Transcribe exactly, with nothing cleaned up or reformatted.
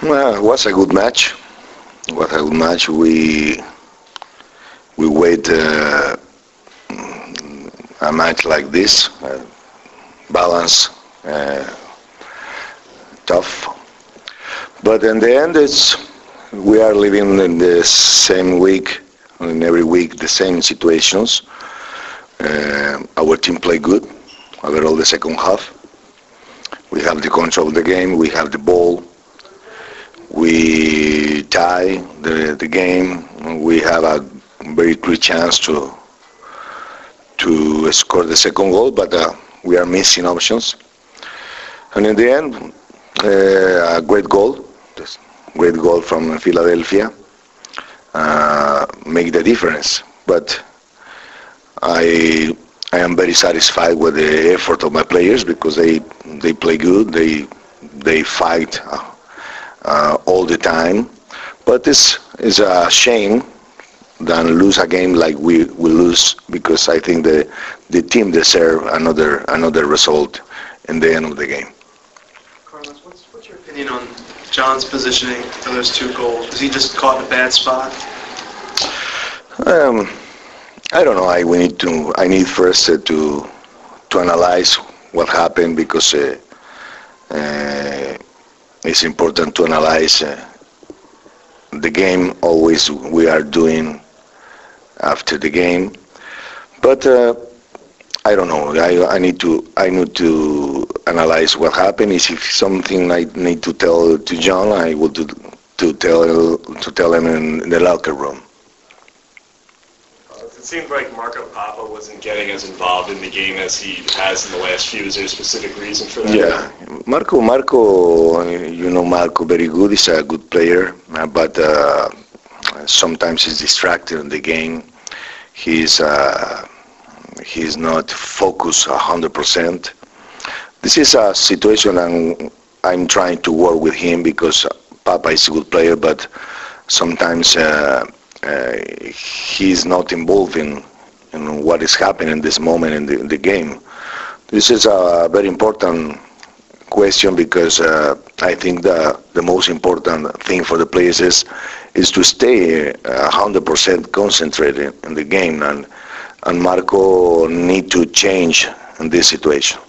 Well, it was a good match. It was a good match. We we wait uh, a match like this, uh, balance, uh, tough. But in the end, it's we are living in the same week, in every week the same situations. Uh, our team play good overall the second half. We have the control of the game. We have the ball. We tie the the game. We have a very clear chance to to score the second goal, but uh, we are missing options. And in the end, uh, a great goal, great goal from Philadelphia, uh, make the difference. But I I am very satisfied with the effort of my players because they they play good. They they fight uh, uh, all the time. But this is a shame than lose a game like we we lose, because I think the the team deserve another another result in the end of the game. Carlos, what's what's your opinion on John's positioning for those two goals? Was he just caught in a bad spot? Um, I don't know. I we need to. I need first uh, to to analyze what happened, because uh, uh, it's important to analyze uh, the game. Always we are doing after the game, but uh, I don't know. I I need to I need to analyze what happened. Is if something I need to tell to John, I will do to tell to tell him in the locker room. It seemed like Marco Pappa wasn't getting as involved in the game as he has in the last few. Is there a specific reason for that? Yeah, Marco, Marco, you know Marco very good. He's a good player, uh, but uh, sometimes he's distracted in the game. He's uh, he's not focused a hundred percent. This is a situation I'm I'm trying to work with him, because Papa is a good player, but sometimes. Uh, Uh, he's not involved in, in what is happening in this moment in the, in the game. This is a very important question, because uh, I think the the most important thing for the players is is to stay one hundred percent concentrated in the game, and and Marco need to change in this situation.